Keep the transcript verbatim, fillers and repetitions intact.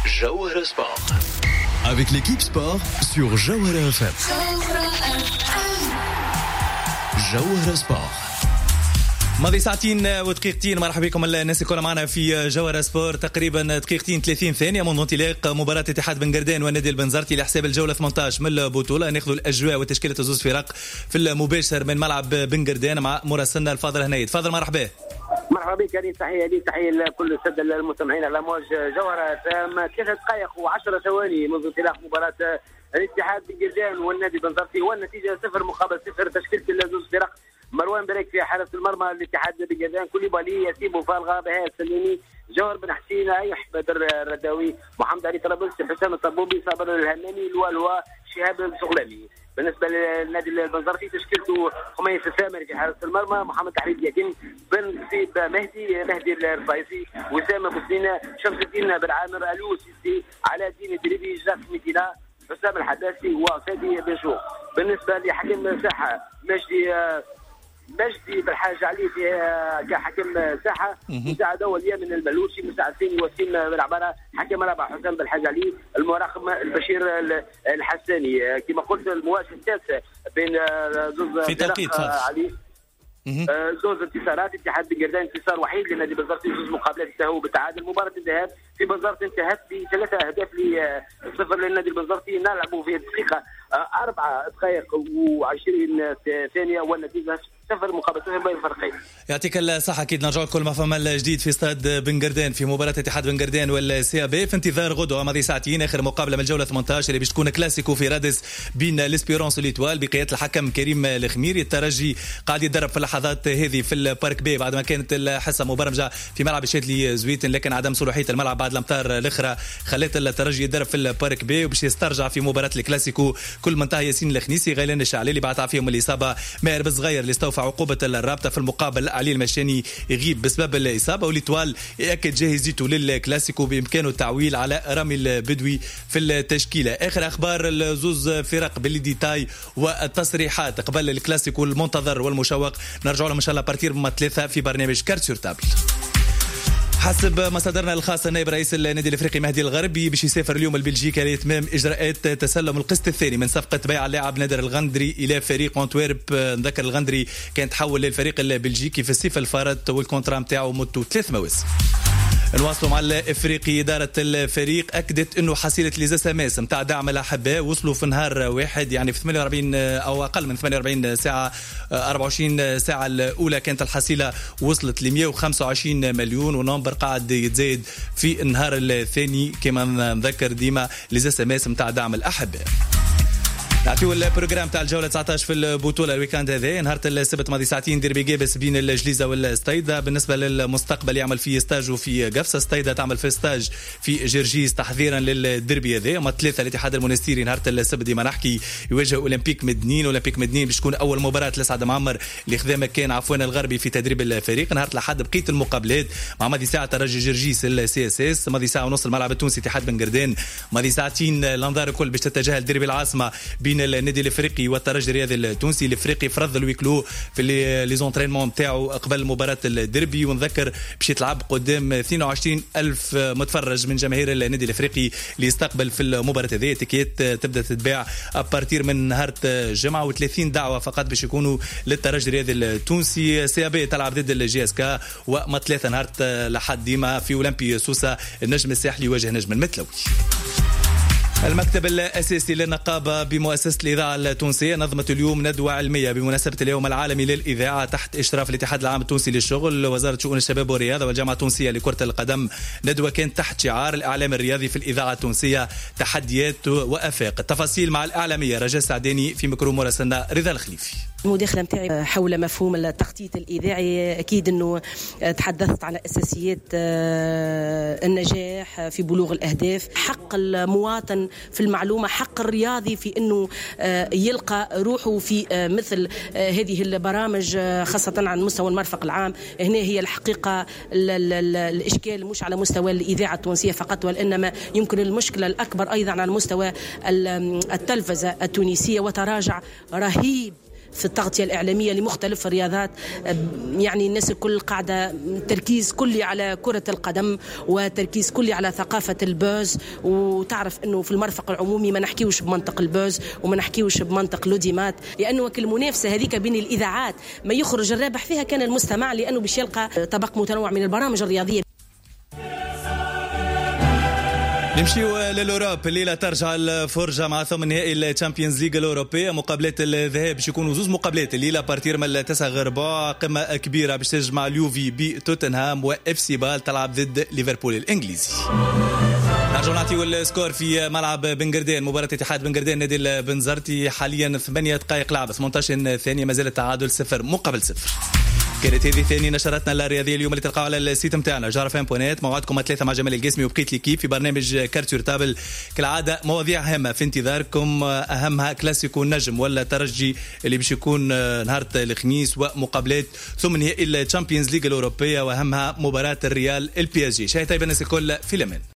Jawhara Sport. Avec l'équipe sport sur Jawhara F M. Jawhara Sport. ماضي ساعتين ودقيقتين. مرحبا بكم الناس الكل معنا في جوهرة سبور. تقريبا دقيقتين ثلاثين ثانية منذ انطلاق مباراة اتحاد بن قردان والنادي البنزرتي لحساب الجولة ثمانية عشر من البطولة. ناخذ الأجواء وتشكيلة الزوز فرق في المباشر من ملعب بن قردان مع مراسلنا الفاضل هنايد. تفضل. مرحبا. مرحبا بك كريم. تحية لي تحية لكل السادة المستمعين على موج جوهرة. ثلاثة دقائق وعشر ثواني منذ انطلاق مباراة الاتحاد بن قردان والنادي البنزرتي والنتيجة صفر مقابل صفر. تشكيلة الزوز فرق: مروان بريك في حارس المرمى الاتحاد بن قردان، كوليبالي، ياسين بوفالغا، بهاء السليمي، جوهر بن حسين، ايح بدر الرداوي، محمد علي طرابلسي، حسام الطبوبي، صابر الهمامي، الوالوا، شهاب الزغلامي. بالنسبه للنادي البنزرتي تشكيلته: خميس السامري في حارس المرمى، محمد تحريد ياكين، بن سيب مهدي، مهدي الرفايسي، وسام بوسنينه، شمس الدين بن عامر، اليوسي، علاء الدين الدريبي، جاك مدينه، حسام الحداثي، وفادي بن شو. بالنسبه لحكم ساحه مجدي مجدي بالحاج علي في كحكم ساحه، مساعد اول يمن الملوشي، مساعد ثاني وسيم بالعباره، حكم رابع حسام بالحاج علي، المراقب البشير الحساني. كما قلت المواجهه الثالثه بين زوز في توقيت علي زوز انتصارات. اتحاد بن قردان انتصار وحيد للنادي البنزرتي، زوز مقابلات انتهوا بالتعادل. مباراه الذهاب في بنزرت انتهت بثلاثه اهداف لصفر للنادي البنزرتي. نلعبوا في الدقيقه اربع دقائق وعشرين ثانيه والنتيجه صفر مقابل صفر بين الفريقين. يعطيك الصحة. أكيد نرجع لكل ما فهم الجديد في استاد بن قردان في مباراة اتحاد بن قردان والسي بي في انتظار غدوة ماضي ساعتين آخر مقابلة من الجولة ثمانية عشر اللي باش تكون كلاسيكو في رادس بين ليسبيرونس والإيتوال بقيادة الحكم كريم الخميري. الترجي قاعد يتدرب في اللحظات هذه في البارك بي بعد ما كانت الحصة مبرمجة في ملعب الشادلي زويتن، لكن عدم صلاحية الملعب بعد الأمطار الأخرى خلت الترجي يتدرب في البارك بي وباش يسترجع في مباراة الكلاسيكو. كل منتهى ياسين الخنيسي، غيلان الشعلي اللي بعد فيهم الإصابة، ماهر بالصغير اللي استوفى عقوبة الرابطة في المقابل، علي المشاني يغيب بسبب الإصابة، والإيتوال يأكد جاهزيته للكلاسيكو بإمكانه التعويل على رامي البدوي في التشكيلة. آخر أخبار الزوز فرق بالديتاي والتصريحات قبل الكلاسيكو المنتظر والمشوق نرجع لهم إن شاء الله بارتير بما ثلاثة في برنامج كارت سور تابل. حسب مصادرنا الخاصة نائب رئيس النادي الافريقي مهدي الغربي باش يسافر اليوم لبلجيكا لاتمام اجراءات تسلم القسط الثاني من صفقة بيع اللاعب نادر الغندري الى فريق انتويرب. نذكر الغندري كان تحول للفريق البلجيكي في الصيف الفارط والكونترا نتاعو مدته ثلاث مواسم. نواصلوا مع الافريقي. اداره الفريق اكدت انه حصيله ليزاساماس نتاع دعم الاحباء وصلوا في نهار واحد، يعني في ثمانية وأربعين او اقل من ثمانية وأربعين ساعه، أربعة وعشرين ساعه الاولى كانت الحصيله وصلت ل مئة وخمسة وعشرين مليون، ونمبر قاعد يتزايد في النهار الثاني كما نذكر ديما ليزاساماس نتاع دعم الاحباء. نعطيو البروغرام تاع الجوله تسعة عشر في البطوله الويكاند هذا. نهار السبت ماضي ساعتين ديربي جابس بين الجليزه والستايدا. بالنسبه للمستقبل يعمل فيه ستاج في قفصه، ستايدا تعمل في ستاج في جرجيس تحضيرا للديربي هذا. اما ثلاثه الاتحاد المونستيري نهار السبت ديما نحكي يواجه اولمبيك مدنين. اولمبيك مدنين باش تكون اول مباراه لسعد معمر اللي خذا مكان عفوان الغربي في تدريب الفريق. نهار الاحد بقيه المقابلات مع ماضي ساعه ترجي جرجيس السي اس اس، ماضي ساعه ونص الملعب التونسي اتحاد بن قردان، ماضي ساعتين الانظار الكل باش تتجه لديربي العاصمه بين النادي الافريقي والترجي الرياضي التونسي. الافريقي فرض الويكلو في لي زونترينمون نتاعو قبل مباراه الديربي، ونذكر باش يتلعب قدام اثنين وعشرين ألف متفرج من جماهير النادي الافريقي اللي يستقبل في المباراه هذه. تيكيت تبدا تتباع ابارتير من نهار الجمعه، و30 دعوه فقط باش يكونوا للترجي الرياضي التونسي. سي بي تلعب ضد الجي اس كا، وما ثلاثه نهار لحد ديما في اولمبي سوسه النجم الساحلي يواجه نجم المتلوي. المكتب الأساسي للنقابة بمؤسسة الإذاعة التونسية نظمت اليوم ندوة علمية بمناسبة اليوم العالمي للإذاعة تحت إشراف الاتحاد العام التونسي للشغل، وزارة شؤون الشباب والرياضة والجامعة التونسية لكرة القدم. ندوة كانت تحت شعار الإعلام الرياضي في الإذاعة التونسية تحديات وآفاق. التفاصيل مع الإعلامية رجاء سعداني في ميكرو مراسلنا رضا الخليفي. المداخلة متاعي حول مفهوم التخطيط الإذاعي، أكيد أنه تحدثت على أساسيات النجاح في بلوغ الأهداف، حق المواطن في المعلومة، حق الرياضي في أنه يلقى روحه في مثل هذه البرامج خاصة على مستوى المرفق العام. هنا هي الحقيقة الإشكال مش على مستوى الإذاعة التونسية فقط، وإنما يمكن المشكلة الأكبر أيضا على مستوى التلفزة التونسية، وتراجع رهيب في التغطية الإعلامية لمختلف الرياضات. يعني الناس الكل قاعدة تركيز كلي على كرة القدم وتركيز كلي على ثقافة البوز. وتعرف أنه في المرفق العمومي ما نحكيوش بمنطق البوز وما نحكيوش بمنطق لوديمات، لأنه المنافسة هذيك بين الإذاعات ما يخرج الرابح فيها كان المستمع، لأنه باش يلقى طبق متنوع من البرامج الرياضية. نمشيو للأوروب. الليلة ترجع الفرجة مع ثمن نهائي الشامبيونز ليج الأوروبية. مقابلات الذهاب باش يكونوا زوز مقابلات الليلة بارتير من التاسع غير ربع. قمة كبيرة باش تجمع اليوفي بتوتنهام وإف سي بال تلعب ضد ليفربول الإنجليزي. نرجع نعطيو السكور في ملعب بنغردان. مباراة اتحاد بنغردان نادي البنزرتي حاليا ثمانية دقائق لعبة ثمانية عشر ثانية ما زال التعادل صفر مقابل صفر. كانت هذه ثاني نشرتنا الرياضية اليوم اللي تلقاو على السيت متاعنا جارة فان بونات. موعدكم ثلاثة مع جمال القاسمي وبقيت ليكيب في برنامج كارتور تابل كالعادة. مواضيع هامة في انتظاركم، أهمها كلاسيكو النجم ولا ترجي اللي باش يكون نهار الخميس ومقابلات ثم نهائي الشامبيونز ليج الأوروبية وأهمها مباراة الريال البي اس جي. شاهد طيب الناس الكل في الأمان.